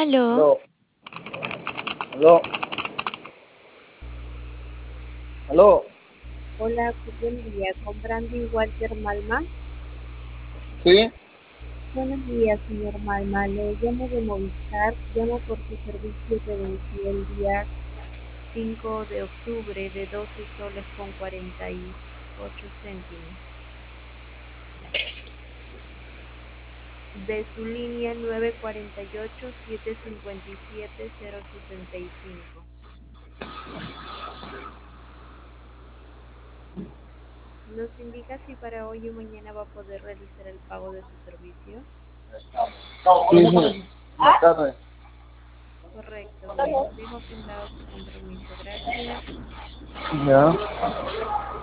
Aló, Aló, aló, aló. Hola, buen día. ¿Con Brandy Walter Malma? ¿Sí? Buenos días, señor Malma. Le llamo de Movistar. Llamo por su servicio que venció el día 5 de octubre de 12 soles con 48 céntimos. De su línea 948-757-065. ¿Nos indica si para hoy o mañana va a poder realizar el pago de su servicio? Sí, sí. Buenas tardes. Correcto, bien. Dejo apuntado su compromiso. Gracias. Ya.